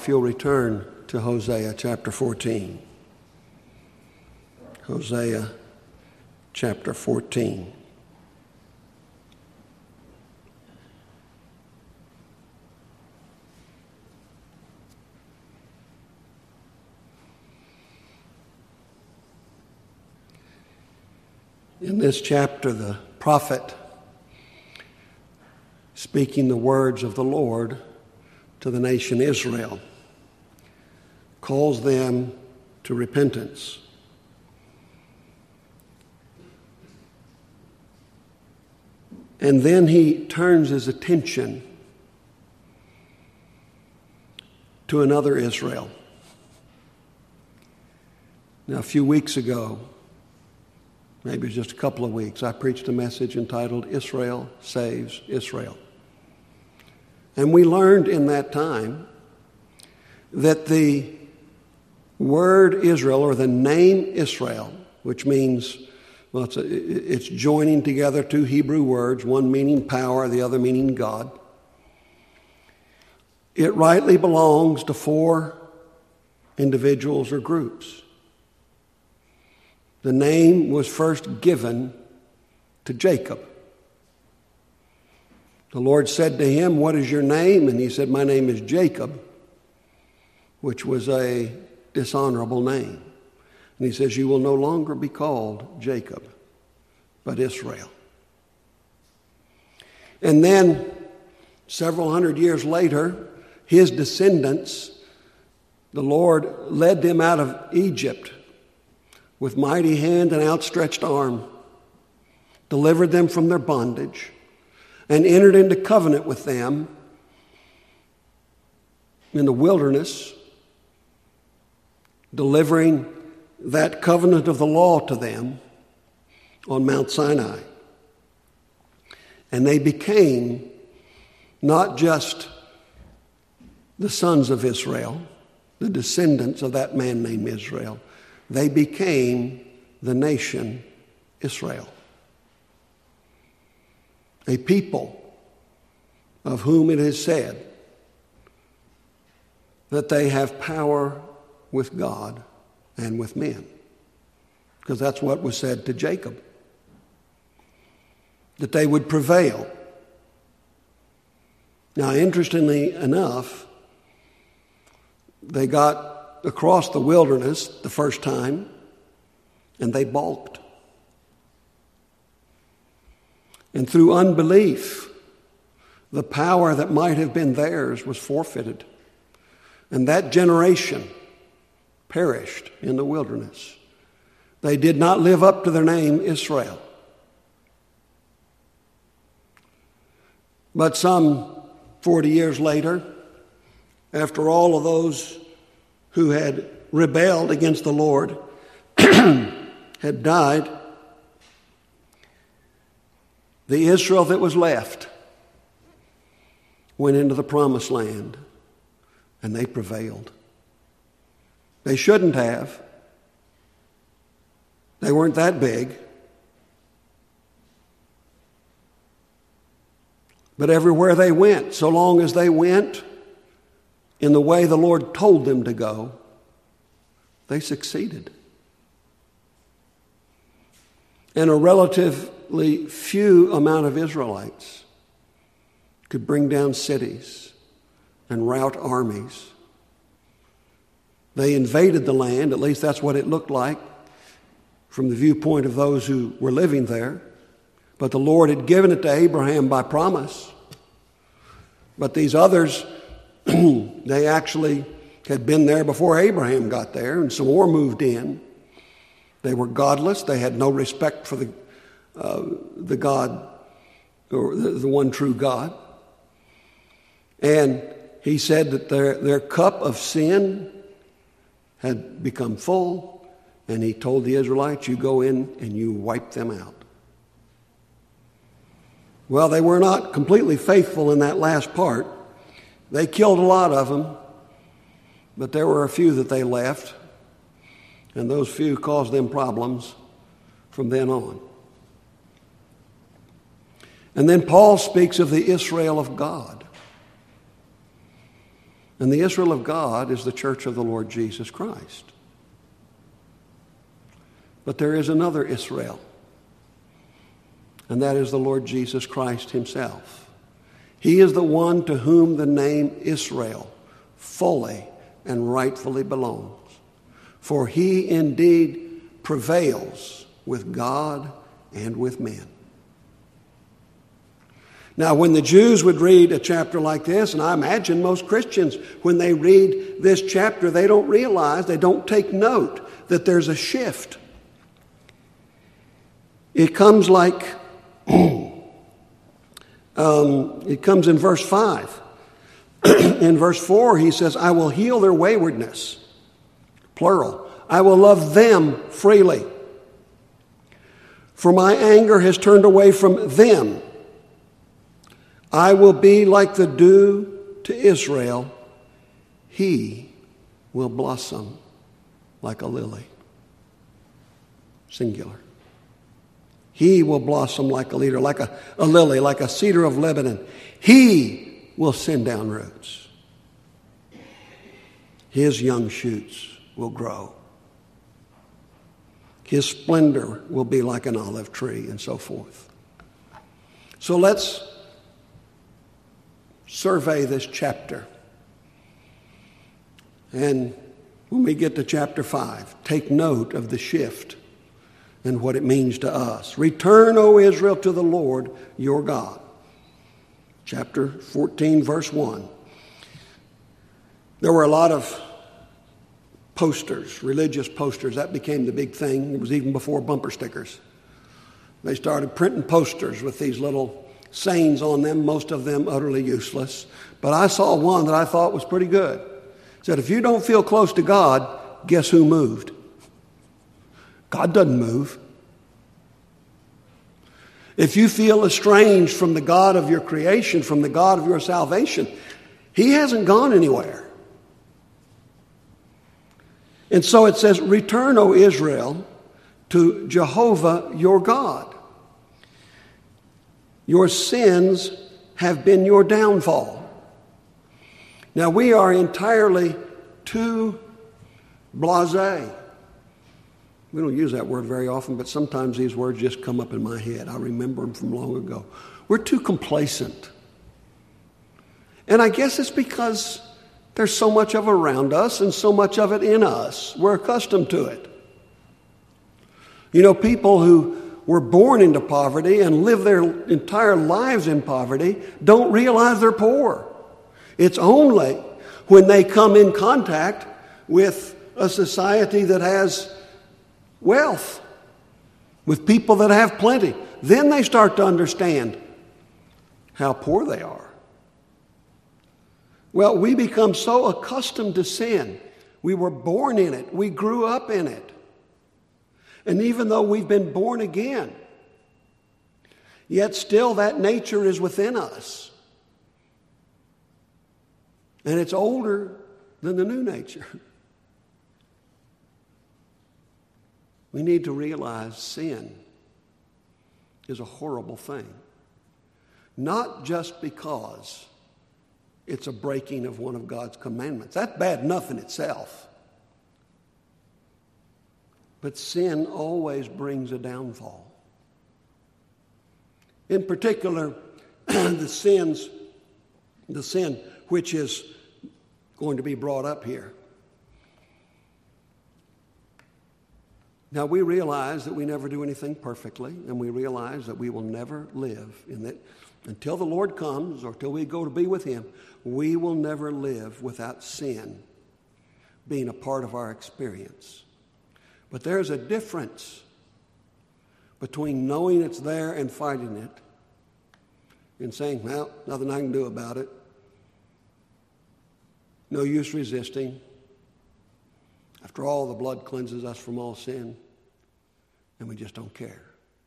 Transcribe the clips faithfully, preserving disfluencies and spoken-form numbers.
if you'll return to Hosea chapter fourteen. Hosea chapter fourteen. In this chapter, the prophet, speaking the words of the Lord to the nation Israel, calls them to repentance. And then he turns his attention to another Israel. Now, a few weeks ago, maybe it was just a couple of weeks, I preached a message entitled, Israel Saves Israel. And we learned in that time that the word Israel, or the name Israel, which means, well, it's, a, it's joining together two Hebrew words, one meaning power, the other meaning God. It rightly belongs to four individuals or groups. The name was first given to Jacob. The Lord said to him, "What is your name?" And he said, "My name is Jacob," which was a dishonorable name. And he says, "You will no longer be called Jacob, but Israel." And then, several hundred years later, his descendants, the Lord led them out of Egypt with mighty hand and outstretched arm, delivered them from their bondage, and entered into covenant with them in the wilderness, delivering that covenant of the law to them on Mount Sinai. And they became not just the sons of Israel, the descendants of that man named Israel. They became the nation Israel, a people of whom it is said that they have power with God and with men. Because that's what was said to Jacob, that they would prevail. Now, interestingly enough, they got across the wilderness the first time, and they balked. And through unbelief, the power that might have been theirs was forfeited. And that generation perished in the wilderness. They did not live up to their name, Israel. But some forty years later, after all of those who had rebelled against the Lord had died, the Israel that was left went into the promised land, and they prevailed. They shouldn't have. They weren't that big. But everywhere they went, so long as they went in the way the Lord told them to go, they succeeded. And a relatively few amount of Israelites could bring down cities and rout armies. They invaded the land, at least that's what it looked like from the viewpoint of those who were living there. But the Lord had given it to Abraham by promise. But these others, they actually had been there before Abraham got there, and some more moved in. They were godless. They had no respect for the uh, the God, or the, the one true God. And he said that their, their cup of sin had become full, and he told the Israelites, "You go in and you wipe them out." Well, they were not completely faithful in that last part. They killed a lot of them, but there were a few that they left, and those few caused them problems from then on. And then Paul speaks of the Israel of God. And the Israel of God is the church of the Lord Jesus Christ. But there is another Israel, and that is the Lord Jesus Christ himself. He is the one to whom the name Israel fully and rightfully belongs. For he indeed prevails with God and with men. Now, when the Jews would read a chapter like this, and I imagine most Christians, when they read this chapter, they don't realize, they don't take note that there's a shift. It comes like, um, it comes in verse five. In verse four, he says, I will heal their waywardness, plural. I will love them freely. For my anger has turned away from them. I will be like the dew to Israel. He will blossom like a lily. Singular. He will blossom like a leader, like a, a lily, like a cedar of Lebanon. He will send down roots. His young shoots will grow. His splendor will be like an olive tree, and so forth. So let's survey this chapter. And when we get to chapter five, take note of the shift and what it means to us. Return, O Israel, to the Lord your God. Chapter fourteen, verse one. There were a lot of posters, religious posters. That became the big thing. It was even before bumper stickers. They started printing posters with these little sayings on them, most of them utterly useless. But I saw one that I thought was pretty good. It said, if you don't feel close to God, guess who moved? God doesn't move. If you feel estranged from the God of your creation, from the God of your salvation, he hasn't gone anywhere. And so it says, return, O Israel, to Jehovah your God. Your sins have been your downfall. Now we are entirely too blasé. We don't use that word very often, but sometimes these words just come up in my head. I remember them from long ago. We're too complacent. And I guess it's because there's so much of it around us and so much of it in us. We're accustomed to it. You know, people who were born into poverty and live their entire lives in poverty don't realize they're poor. It's only when they come in contact with a society that has wealth, with people that have plenty, then they start to understand how poor they are. Well, we become so accustomed to sin. We were born in it. We grew up in it. And even though we've been born again, yet still that nature is within us. And it's older than the new nature. We need to realize sin is a horrible thing. Not just because it's a breaking of one of God's commandments. That's bad enough in itself. But sin always brings a downfall. In particular, the sins, the sin which is going to be brought up here. Now, we realize that we never do anything perfectly, and we realize that we will never live in that. Until the Lord comes, or till we go to be with him, we will never live without sin being a part of our experience. But there's a difference between knowing it's there and fighting it and saying, well, nothing I can do about it. No use resisting. After all, the blood cleanses us from all sin, and we just don't care.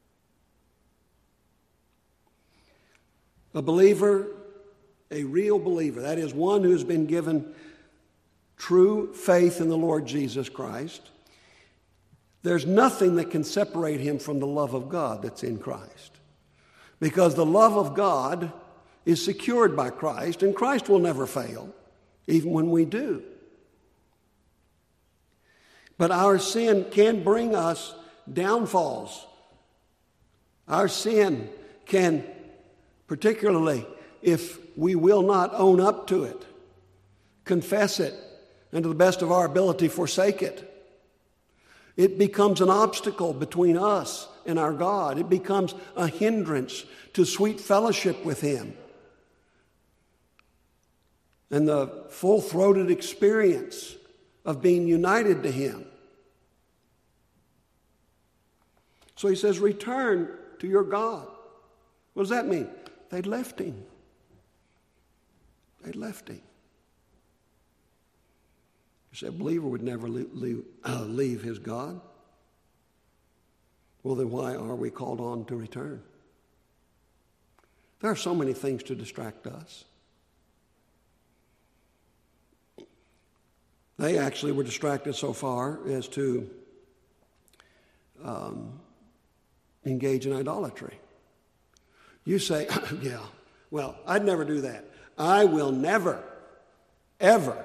A believer, a real believer, that is one who has been given true faith in the Lord Jesus Christ, there's nothing that can separate him from the love of God that's in Christ. Because the love of God is secured by Christ, and Christ will never fail. even when we do. But our sin can bring us downfalls. Our sin can, particularly if we will not own up to it, confess it, and to the best of our ability forsake it. It becomes an obstacle between us and our God. It becomes a hindrance to sweet fellowship with Him and the full-throated experience of being united to Him. So he says, return to your God. What does that mean? They'd left Him. They'd left Him. You say a believer would never leave, leave, uh, leave his God. Well, then why are we called on to return? There are so many things to distract us. They actually were distracted so far as to um, engage in idolatry. You say, yeah, well, I'd never do that. I will never, ever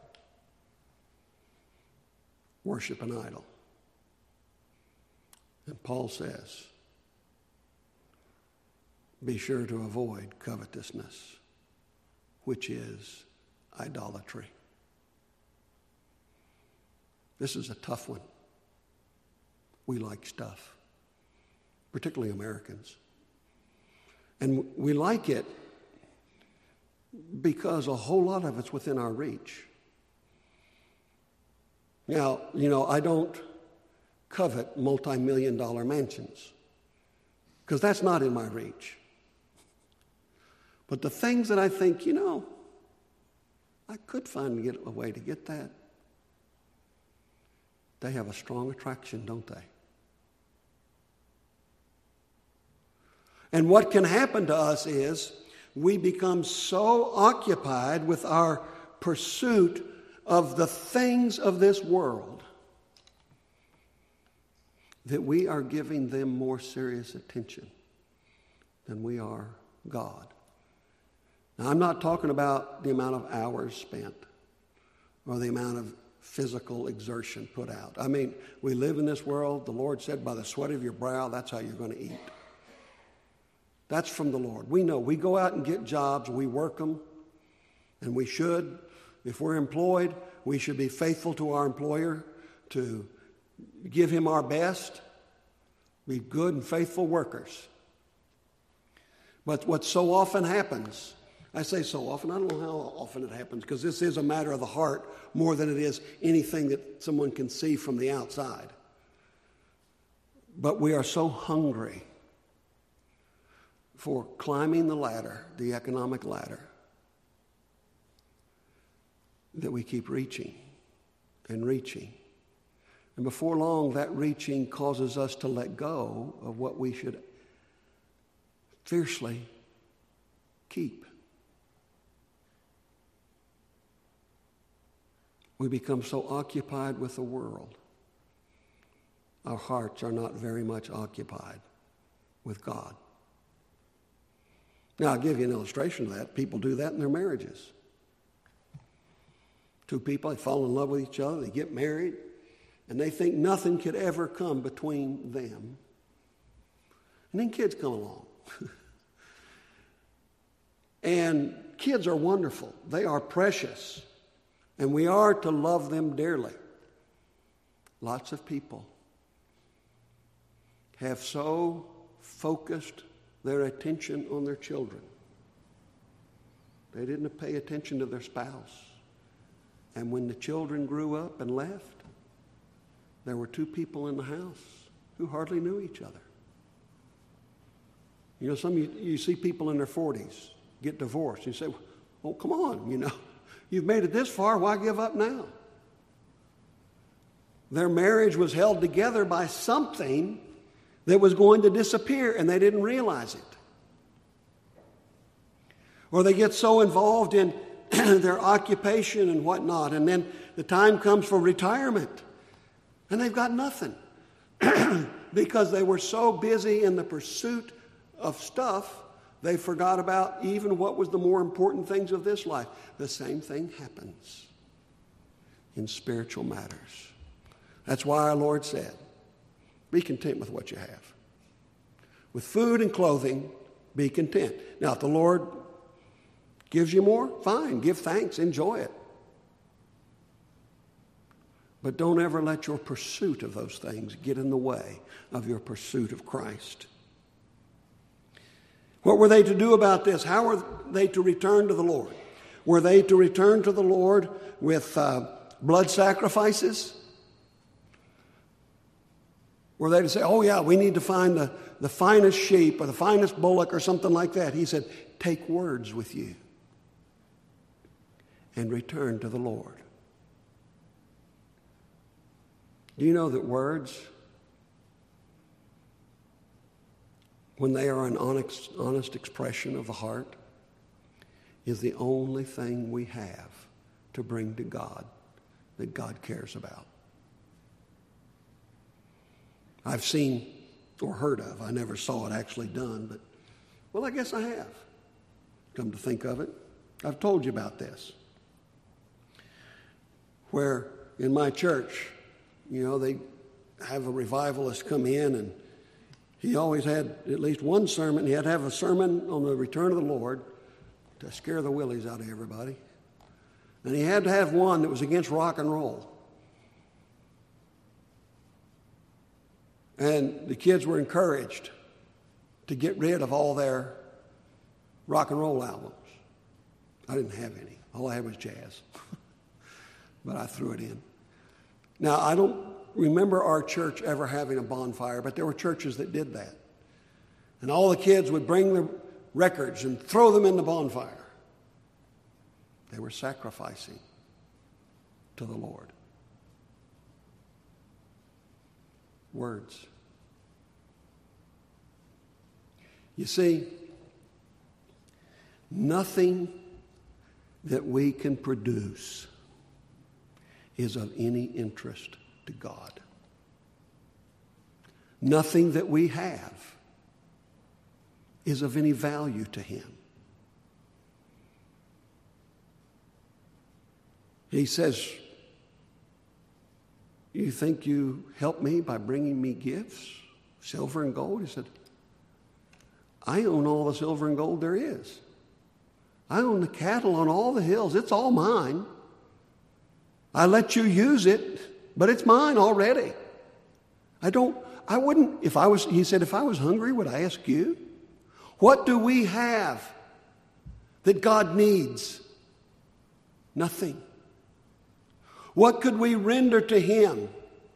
worship an idol. And Paul says, be sure to avoid covetousness, which is idolatry. This is a tough one. We like stuff, particularly Americans. And we like it because a whole lot of it's within our reach. Now, you know, I don't covet multi-million dollar mansions because that's not in my reach. But the things that I think, you know, I could find a way to get that, they have a strong attraction, don't they? And what can happen to us is we become so occupied with our pursuit of the things of this world that we are giving them more serious attention than we are God. Now, I'm not talking about the amount of hours spent or the amount of physical exertion put out. I mean, we live in this world. The Lord said, by the sweat of your brow, that's how you're going to eat. That's from the Lord. We know. We go out and get jobs. We work them, and we should. If we're employed, we should be faithful to our employer, to give him our best, be good and faithful workers. But what so often happens, I say so often, I don't know how often it happens, because this is a matter of the heart more than it is anything that someone can see from the outside. But we are so hungry for climbing the ladder, the economic ladder, that we keep reaching and reaching. And before long, that reaching causes us to let go of what we should fiercely keep. We become so occupied with the world, our hearts are not very much occupied with God. Now, I'll give you an illustration of that. People do that in their marriages. Two people, they fall in love with each other, they get married, and they think nothing could ever come between them. And then kids come along. And kids are wonderful. They are precious. And we are to love them dearly. Lots of people have so focused their attention on their children. They didn't pay attention to their spouse. And when the children grew up and left, there were two people in the house who hardly knew each other. You know, some of you, you see people in their forties get divorced. You say, oh, come on, you know. You've made it this far, why give up now? Their marriage was held together by something that was going to disappear, and they didn't realize it. Or they get so involved in their occupation and whatnot, and then the time comes for retirement, and they've got nothing because they were so busy in the pursuit of stuff They forgot about even what was the more important things of this life. The same thing happens in spiritual matters. That's why our Lord said, be content with what you have. With food and clothing, be content. Now, if the Lord gives you more, fine. Give thanks. Enjoy it. But don't ever let your pursuit of those things get in the way of your pursuit of Christ. What were they to do about this? How were they to return to the Lord? Were they to return to the Lord with uh, blood sacrifices? Were they to say, oh yeah, we need to find the, the finest sheep or the finest bullock or something like that? He said, take words with you and return to the Lord. Do you know that words, when they are an honest, honest expression of the heart, is the only thing we have to bring to God that God cares about? I've seen or heard of, I never saw it actually done, but, well, I guess I have. Come to think of it, I've told you about this. Where in my church, you know, they have a revivalist come in, and he always had at least one sermon. He had to have a sermon on the return of the Lord to scare the willies out of everybody. And he had to have one that was against rock and roll. And the kids were encouraged to get rid of all their rock and roll albums. I didn't have any. All I had was jazz. But I threw it in. Now, I don't remember our church ever having a bonfire, but there were churches that did that. And all the kids would bring the records and throw them in the bonfire. They were sacrificing to the Lord. Words. You see, nothing that we can produce is of any interest to God. Nothing that we have is of any value to Him. He says, you think you help me by bringing me gifts, silver and gold? He said, I own all the silver and gold there is. I own the cattle on all the hills. It's all mine. I let you use it, but it's mine already. I don't, I wouldn't, if I was, he said, if I was hungry, would I ask you? What do we have that God needs? Nothing. What could we render to Him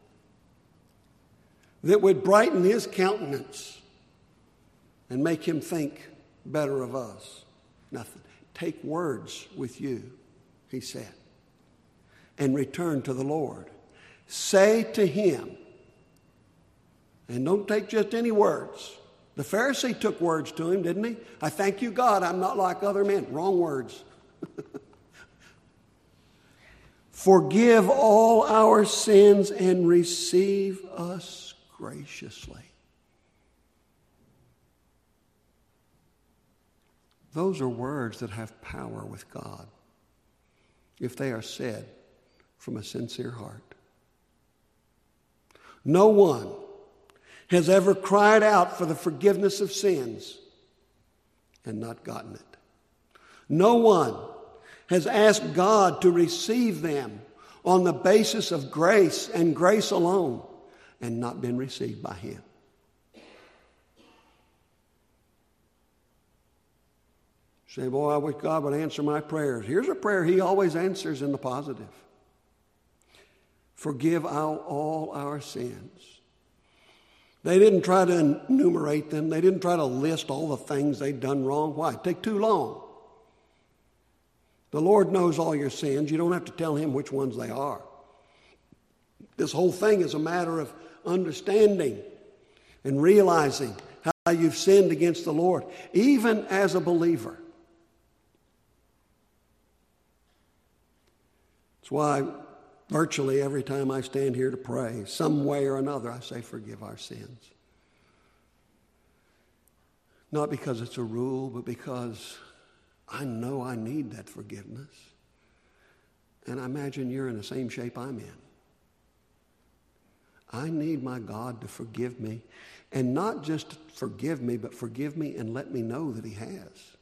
that would brighten His countenance and make Him think better of us? Nothing. Take words with you, He said, and return to the Lord. Say to Him, and don't take just any words. The Pharisee took words to him, didn't he? I thank you, God, I'm not like other men. Wrong words. Forgive all our sins and receive us graciously. Those are words that have power with God if they are said from a sincere heart. No one has ever cried out for the forgiveness of sins and not gotten it. No one has asked God to receive them on the basis of grace and grace alone and not been received by Him. Say, boy, I wish God would answer my prayers. Here's a prayer He always answers in the positive. Forgive all, all our sins. They didn't try to enumerate them. They didn't try to list all the things they'd done wrong. Why? It'd take too long. The Lord knows all your sins. You don't have to tell Him which ones they are. This whole thing is a matter of understanding and realizing how you've sinned against the Lord, even as a believer. That's why virtually every time I stand here to pray, some way or another, I say, forgive our sins. Not because it's a rule, but because I know I need that forgiveness. And I imagine you're in the same shape I'm in. I need my God to forgive me. And not just forgive me, but forgive me and let me know that he has.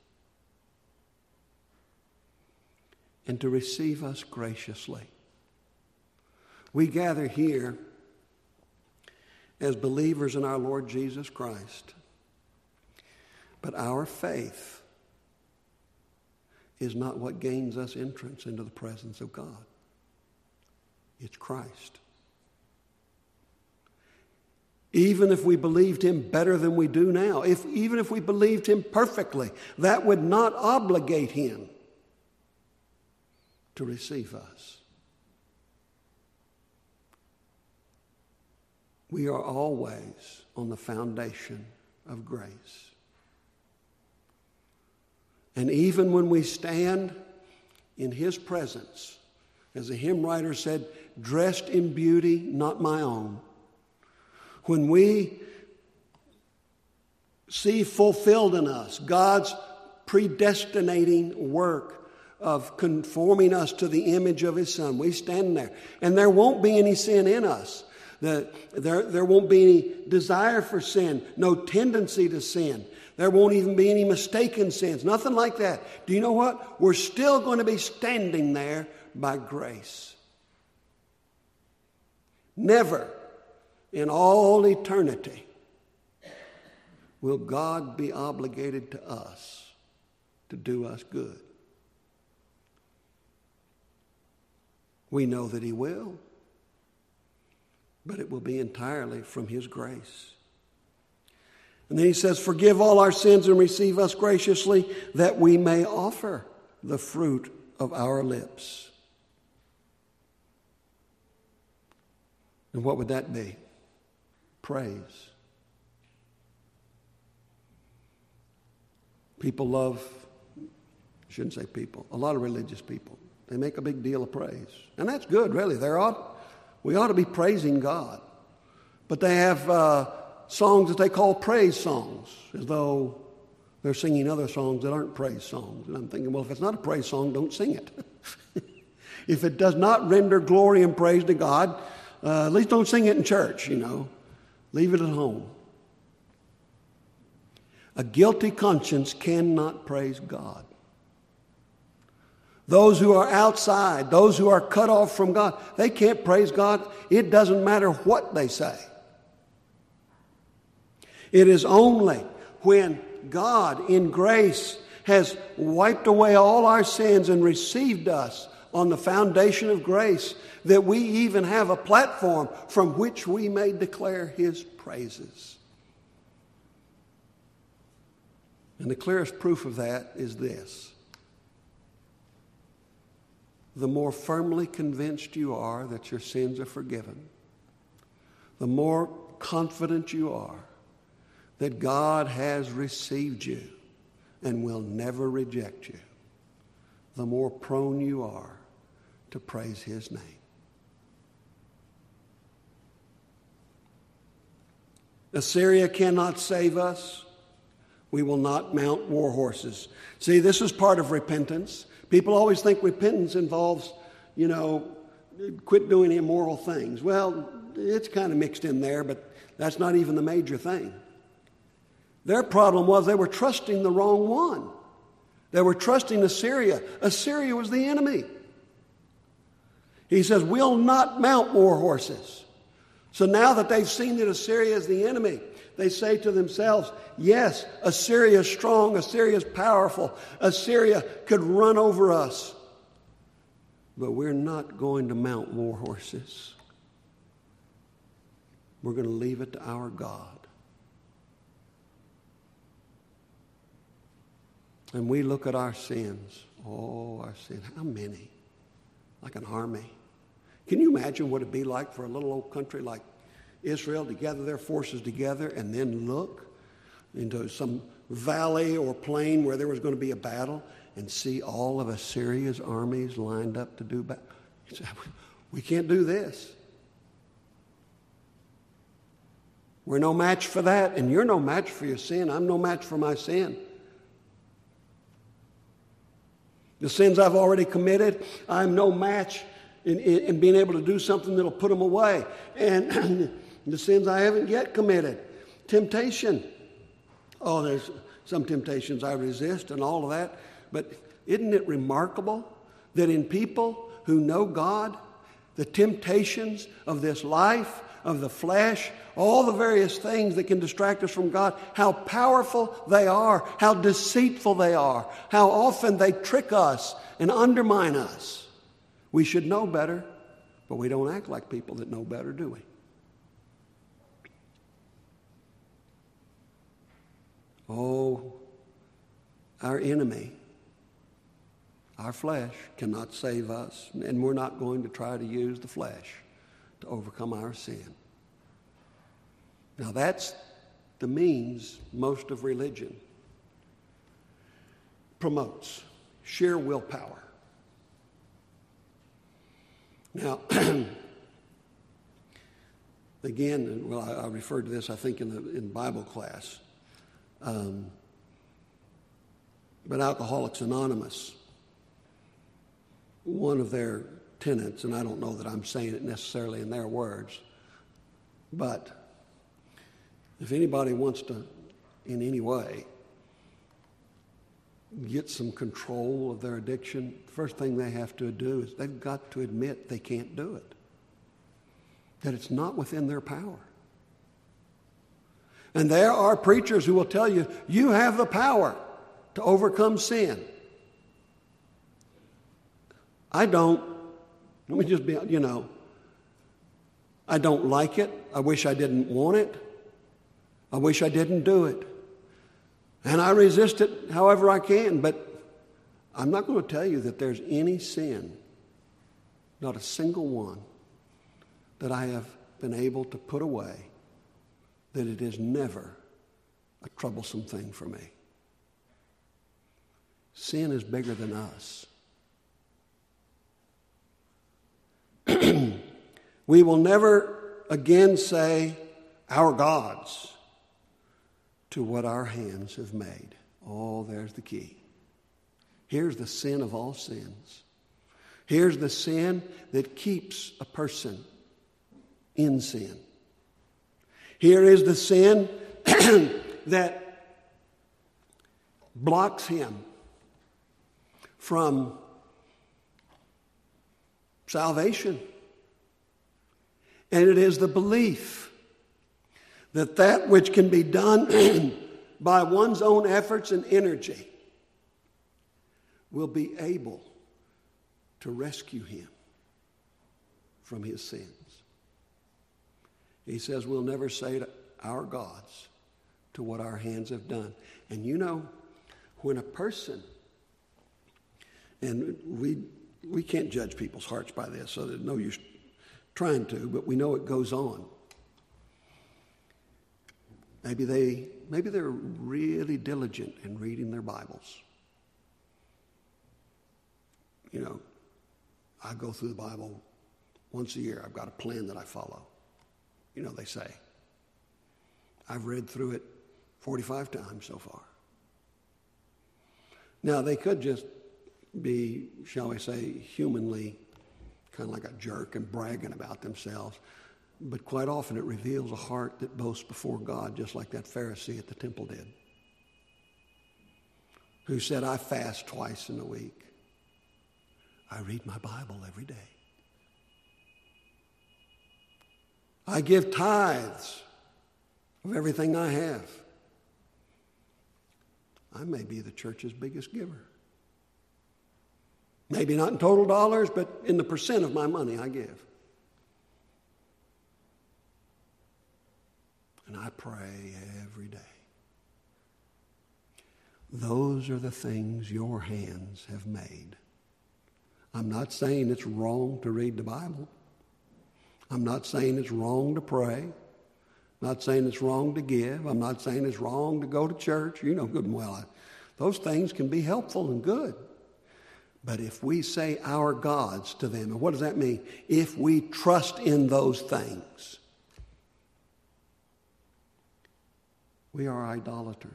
And to receive us graciously. We gather here as believers in our Lord Jesus Christ. But our faith is not what gains us entrance into the presence of God. It's Christ. Even if we believed him better than we do now, if, even if we believed him perfectly, that would not obligate him to receive us. We are always on the foundation of grace. And even when we stand in his presence, as the hymn writer said, dressed in beauty, not my own, when we see fulfilled in us God's predestinating work of conforming us to the image of his Son, we stand there. And there won't be any sin in us. The, there, there won't be any desire for sin, no tendency to sin. There won't even be any mistaken sins, nothing like that. Do you know what? We're still going to be standing there by grace. Never in all eternity will God be obligated to us to do us good. We know that he will, but it will be entirely from his grace. And then he says, forgive all our sins and receive us graciously, that we may offer the fruit of our lips. And what would that be? Praise. People love, I shouldn't say people, a lot of religious people, they make a big deal of praise. And that's good, really. There ought, we ought to be praising God. But they have uh, songs that they call praise songs, as though they're singing other songs that aren't praise songs. And I'm thinking, well, if it's not a praise song, don't sing it. If it does not render glory and praise to God, uh, at least don't sing it in church, you know. Leave it at home. A guilty conscience cannot praise God. Those who are outside, those who are cut off from God, they can't praise God. It doesn't matter what they say. It is only when God in grace has wiped away all our sins and received us on the foundation of grace that we even have a platform from which we may declare his praises. And the clearest proof of that is this. The more firmly convinced you are that your sins are forgiven, the more confident you are that God has received you and will never reject you, the more prone you are to praise his name. Assyria cannot save us. We will not mount war horses. See, this is part of repentance. People always think repentance involves, you know, quit doing immoral things. Well, it's kind of mixed in there, but that's not even the major thing. Their problem was they were trusting the wrong one. They were trusting Assyria. Assyria was the enemy. He says, we'll not mount war horses. So now that they've seen that Assyria is the enemy, they say to themselves, yes, Assyria is strong, Assyria is powerful, Assyria could run over us. But we're not going to mount war horses. We're going to leave it to our God. And we look at our sins. Oh, our sins. How many? Like an army. Can you imagine what it'd be like for a little old country like Israel to gather their forces together and then look into some valley or plain where there was going to be a battle and see all of Assyria's armies lined up to do battle? We can't do this. We're no match for that, and you're no match for your sin. I'm no match for my sin. The sins I've already committed, I'm no match in, in, in being able to do something that'll put them away. And the sins I haven't yet committed. Temptation. Oh, there's some temptations I resist and all of that. But isn't it remarkable that in people who know God, the temptations of this life, of the flesh, all the various things that can distract us from God, how powerful they are, how deceitful they are, how often they trick us and undermine us. We should know better, but we don't act like people that know better, do we? Oh, our enemy, our flesh, cannot save us, and we're not going to try to use the flesh to overcome our sin. Now that's the means most of religion promotes, sheer willpower. Now, again, well, I, I referred to this, I think, in the in Bible class. Um, but Alcoholics Anonymous, one of their tenets, and I don't know that I'm saying it necessarily in their words, but if anybody wants to, in any way, get some control of their addiction, the first thing they have to do is they've got to admit they can't do it, that it's not within their power. And there are preachers who will tell you, you have the power to overcome sin. I don't. Let me just be, you know, I don't like it. I wish I didn't want it. I wish I didn't do it. And I resist it however I can, but I'm not going to tell you that there's any sin, not a single one, that I have been able to put away, that it is never a troublesome thing for me. Sin is bigger than us. We will never again say, our gods, to what our hands have made. Oh, there's the key. Here's the sin of all sins. Here's the sin that keeps a person in sin. Here is the sin that blocks him from salvation. And it is the belief that that which can be done by one's own efforts and energy will be able to rescue him from his sins. He says we'll never say to our gods to what our hands have done. And you know, when a person, and we we can't judge people's hearts by this, so there's no use trying to, but we know it goes on. Maybe they maybe they're really diligent in reading their Bibles. You know, I go through the Bible once a year. I've got a plan that I follow. You know, they say. I've read through it forty-five times so far. Now, they could just be, shall we say, humanly kind of like a jerk and bragging about themselves. But quite often it reveals a heart that boasts before God, just like that Pharisee at the temple did, who said, I fast twice in a week. I read my Bible every day. I give tithes of everything I have. I may be the church's biggest giver. Maybe not in total dollars, but in the percent of my money I give. And I pray every day. Those are the things your hands have made. I'm not saying it's wrong to read the Bible. I'm not saying it's wrong to pray. I'm not saying it's wrong to give. I'm not saying it's wrong to go to church. You know good and well, I, those things can be helpful and good. But if we say our gods to them, and what does that mean? If we trust in those things, We are idolaters.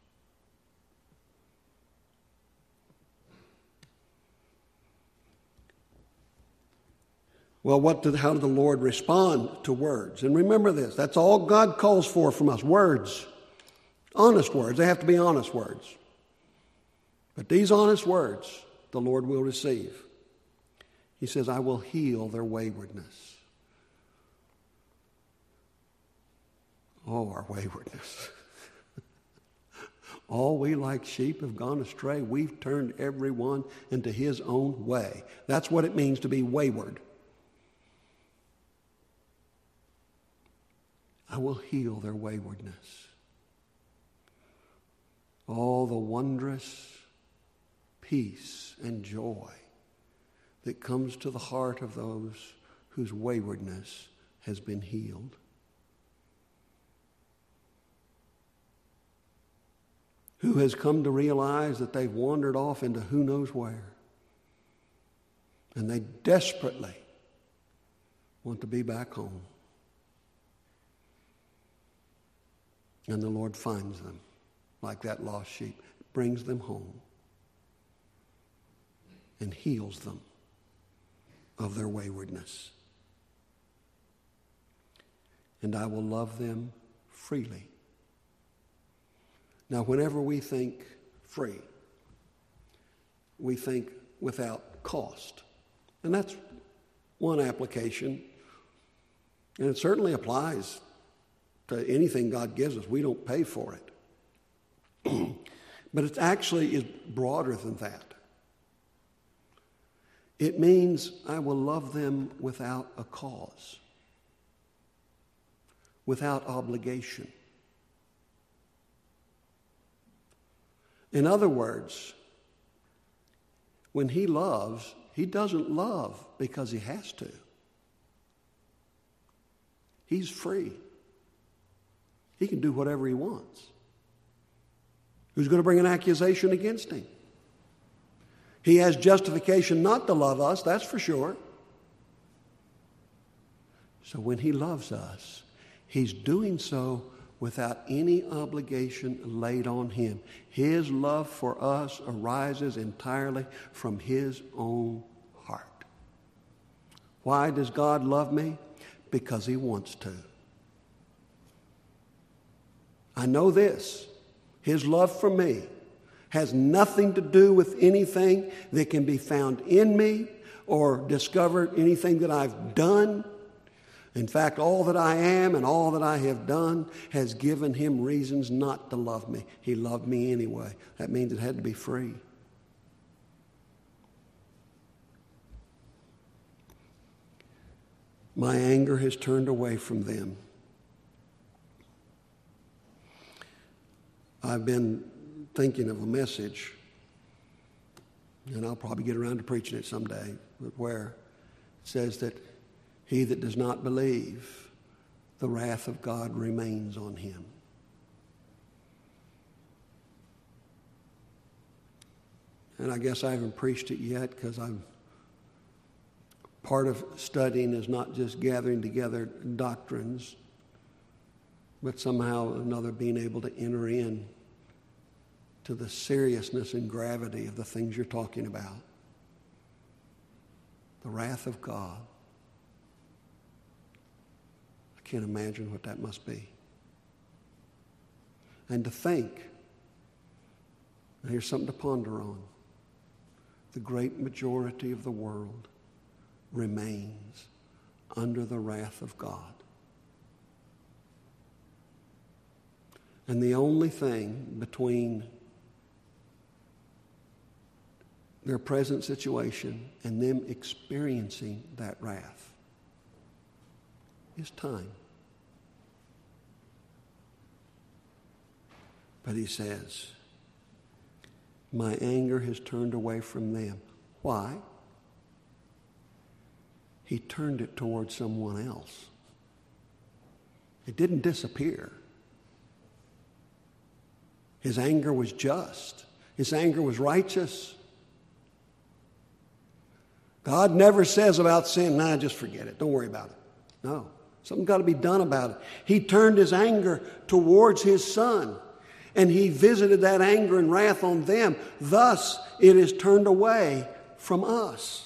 Well, what did, how did the Lord respond to words? And remember this, that's all God calls for from us, words. Honest words. They have to be honest words. But these honest words, the Lord will receive. He says, I will heal their waywardness. Oh, our waywardness. All we like sheep have gone astray. We've turned everyone into his own way. That's what it means to be wayward. I will heal their waywardness. All the wondrous peace and joy that comes to the heart of those whose waywardness has been healed. Who has come to realize that they've wandered off into who knows where. And they desperately want to be back home. And the Lord finds them like that lost sheep, brings them home, and heals them of their waywardness. And I will love them freely. Now, whenever we think free, we think without cost. And that's one application. And it certainly applies to anything God gives us. We don't pay for it. But it actually is broader than that. It means I will love them without a cause, without obligation. In other words, when he loves, he doesn't love because he has to. He's free. He can do whatever he wants. Who's going to bring an accusation against him? He has justification not to love us, that's for sure. So when he loves us, he's doing so without any obligation laid on him. His love for us arises entirely from his own heart. Why does God love me? Because he wants to. I know this. His love for me has nothing to do with anything that can be found in me or discovered, anything that I've done. In fact, all that I am and all that I have done has given him reasons not to love me. He loved me anyway. That means it had to be free. My anger has turned away from them. I've been thinking of a message, and I'll probably get around to preaching it someday, where it says that he that does not believe, the wrath of God remains on him. And I guess I haven't preached it yet because I'm part of studying is not just gathering together doctrines, but somehow or another being able to enter in to the seriousness and gravity of the things you're talking about. The wrath of God. I can't imagine what that must be. And to think, and here's something to ponder on, the great majority of the world remains under the wrath of God. And the only thing between their present situation and them experiencing that wrath is time. But he says, my anger has turned away from them. Why? He turned it towards someone else. It didn't disappear. His anger was just. His anger was righteous. God never says about sin, nah, just forget it. Don't worry about it. No. Something's got to be done about it. He turned his anger towards his son, and he visited that anger and wrath on them. Thus, it is turned away from us.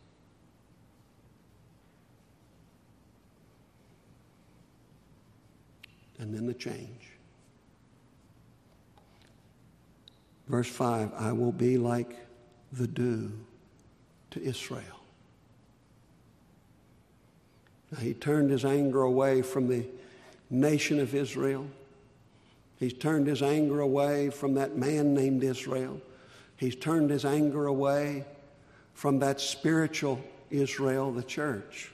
And then the change. Verse five, I will be like the dew to Israel. Now, he turned his anger away from the nation of Israel. He's turned his anger away from that man named Israel. He's turned his anger away from that spiritual Israel, the church,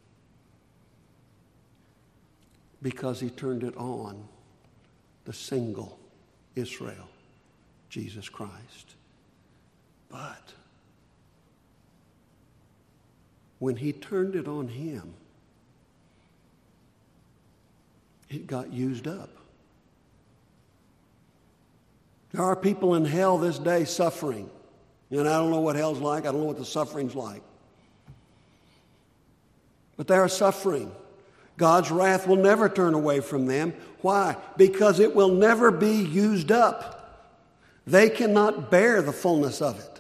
because he turned it on the single Israel, Jesus Christ. But when he turned it on him, it got used up. There are people in hell this day suffering. And I don't know what hell's like. I don't know what the suffering's like. But they are suffering. God's wrath will never turn away from them. Why? Because it will never be used up. They cannot bear the fullness of it.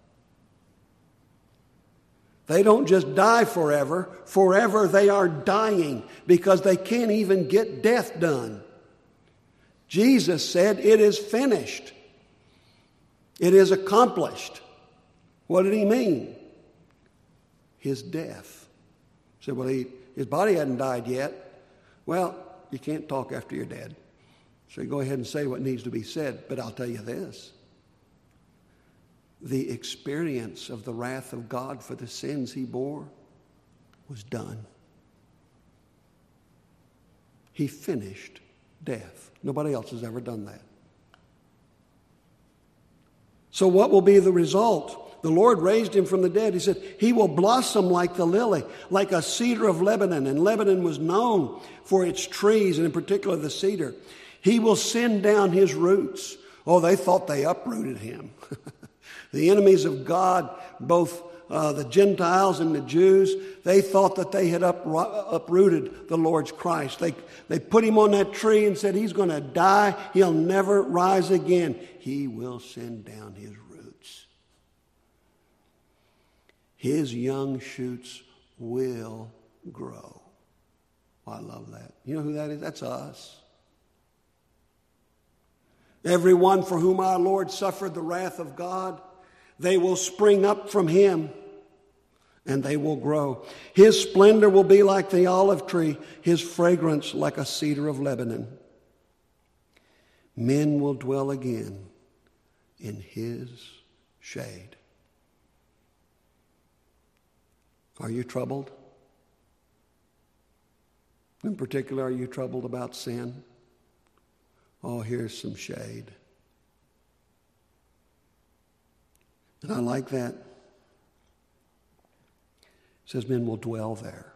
They don't just die forever. Forever they are dying because they can't even get death done. Jesus said, it is finished. It is accomplished. What did he mean? His death. He said, well, he, his body hadn't died yet. Well, you can't talk after you're dead. So you go ahead and say what needs to be said. But I'll tell you this. The experience of the wrath of God for the sins he bore was done. He finished death. Nobody else has ever done that. So what will be the result? The Lord raised him from the dead. He said, he will blossom like the lily, like a cedar of Lebanon. And Lebanon was known for its trees, and in particular the cedar. He will send down his roots. Oh, they thought they uprooted him. The enemies of God, both uh, the Gentiles and the Jews, they thought that they had up, uprooted the Lord's Christ. They, they put him on that tree and said, he's going to die. He'll never rise again. He will send down his roots. His young shoots will grow. Oh, I love that. You know who that is? That's us. Everyone for whom our Lord suffered the wrath of God, they will spring up from him, and they will grow. His splendor will be like the olive tree, his fragrance like a cedar of Lebanon. Men will dwell again in his shade. Are you troubled? In particular, are you troubled about sin? Oh, here's some shade. And I like that. It says men will dwell there.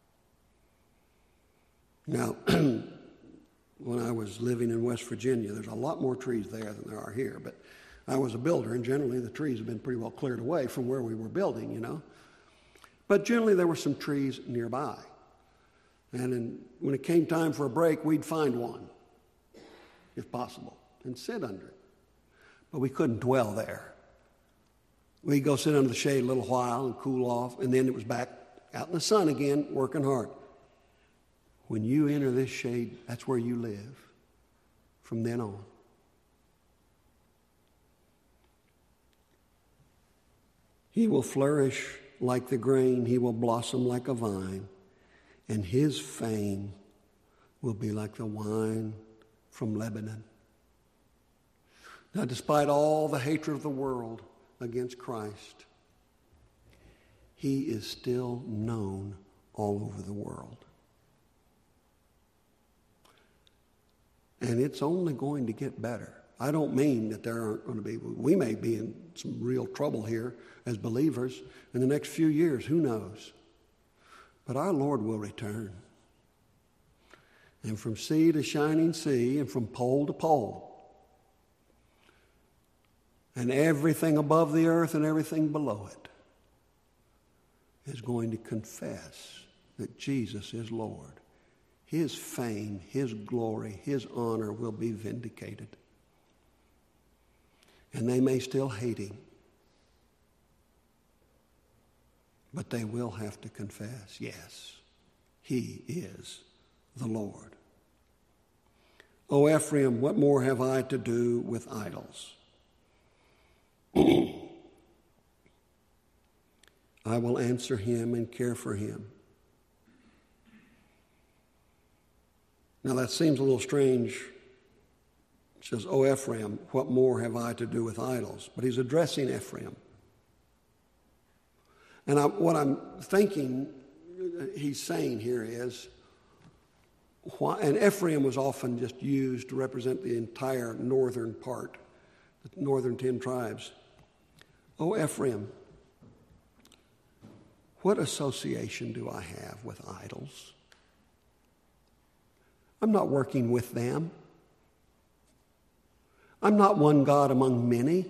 Now, when I was living in West Virginia, there's a lot more trees there than there are here. But I was a builder, and generally the trees have been pretty well cleared away from where we were building, you know. But generally there were some trees nearby. And in, when it came time for a break, we'd find one, if possible, and sit under it. But we couldn't dwell there. We'd go sit under the shade a little while and cool off, and then it was back out in the sun again, working hard. When you enter this shade, that's where you live from then on. He will flourish like the grain. He will blossom like a vine, and his fame will be like the wine from Lebanon. Now, despite all the hatred of the world against Christ, he is still known all over the world. And it's only going to get better. I don't mean that there aren't going to be, we may be in some real trouble here as believers in the next few years, who knows? But our Lord will return. And from sea to shining sea, and from pole to pole, and everything above the earth and everything below it is going to confess that Jesus is Lord. His fame, His glory, His honor will be vindicated. And they may still hate Him, but they will have to confess, yes, He is the Lord. O Ephraim, what more have I to do with idols? I will answer him and care for him. Now that seems a little strange. It says, O Ephraim, what more have I to do with idols? But he's addressing Ephraim. And I, what I'm thinking he's saying here is, why, and Ephraim was often just used to represent the entire northern part, the northern ten tribes. O Ephraim, what association do I have with idols? I'm not working with them. I'm not one God among many.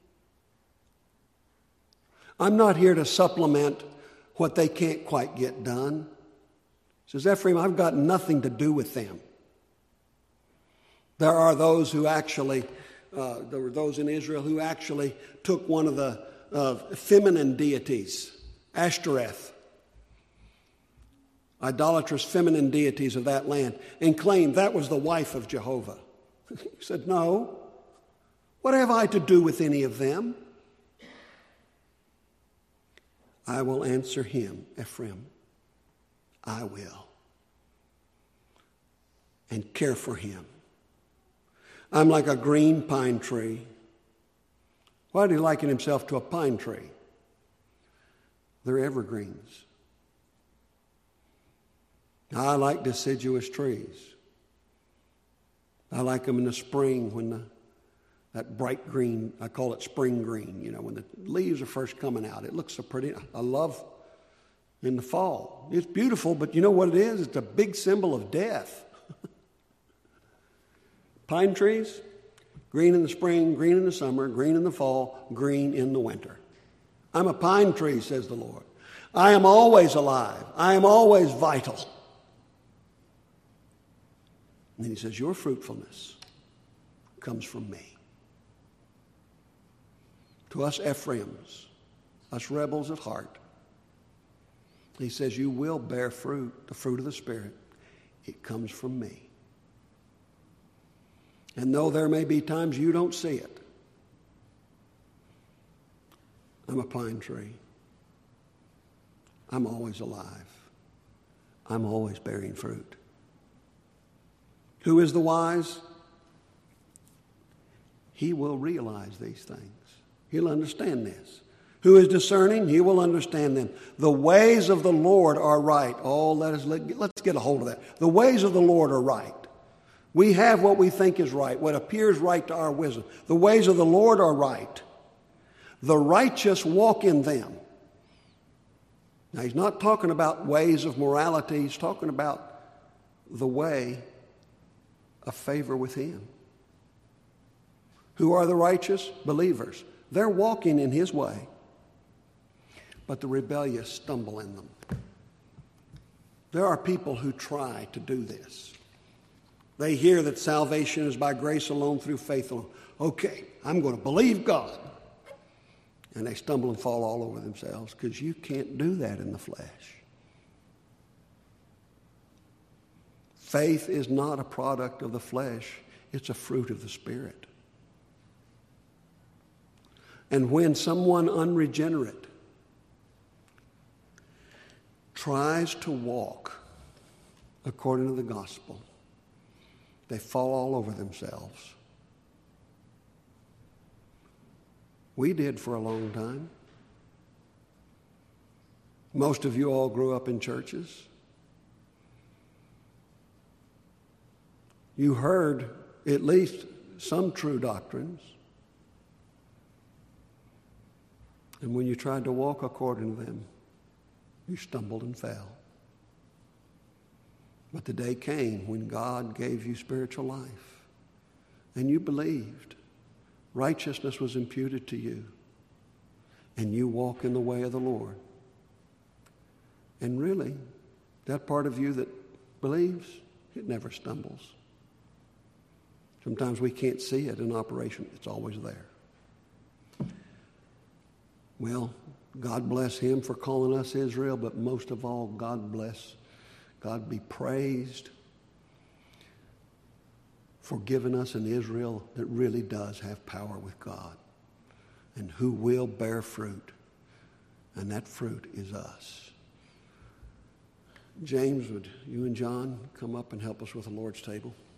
I'm not here to supplement what they can't quite get done. He says, Ephraim, I've got nothing to do with them. There are those who actually, uh, there were those in Israel who actually took one of the uh, feminine deities, Ashtoreth, idolatrous feminine deities of that land, and claimed that was the wife of Jehovah. He said, no. What have I to do with any of them? I will answer him, Ephraim. I will. And care for him. I'm like a green pine tree. Why did he liken himself to a pine tree? They're evergreens. I like deciduous trees. I like them in the spring when the, that bright green, I call it spring green, you know, when the leaves are first coming out. It looks so pretty. I love in the fall. It's beautiful, but you know what it is? It's a big symbol of death. Pine trees, green in the spring, green in the summer, green in the fall, green in the winter. I'm a pine tree, says the Lord. I am always alive. I am always vital. And then he says, your fruitfulness comes from me. To us Ephraims, us rebels at heart, he says, you will bear fruit, the fruit of the Spirit. It comes from me. And though there may be times you don't see it, I'm a pine tree. I'm always alive. I'm always bearing fruit. Who is the wise? He will realize these things. He'll understand this. Who is discerning? He will understand them. The ways of the Lord are right. Oh, let us, let, let's get a hold of that. The ways of the Lord are right. We have what we think is right, what appears right to our wisdom. The ways of the Lord are right. The righteous walk in them. Now, he's not talking about ways of morality. He's talking about the way of favor with him. Who are the righteous? Believers. They're walking in his way. But the rebellious stumble in them. There are people who try to do this. They hear that salvation is by grace alone, through faith alone. Okay, I'm going to believe God. And they stumble and fall all over themselves because you can't do that in the flesh. Faith is not a product of the flesh. It's a fruit of the Spirit. And when someone unregenerate tries to walk according to the gospel, they fall all over themselves. We did for a long time. Most of you all grew up in churches. You heard at least some true doctrines. And when you tried to walk according to them, you stumbled and fell. But the day came when God gave you spiritual life, and you believed. Righteousness was imputed to you, and you walk in the way of the Lord. And really, that part of you that believes, It never stumbles. Sometimes we can't see it in operation. It's always there. Well, God bless him for calling us Israel, but most of all, God bless, God be praised for giving us an Israel that really does have power with God and who will bear fruit. And that fruit is us. James, would you and John come up and help us with the Lord's table?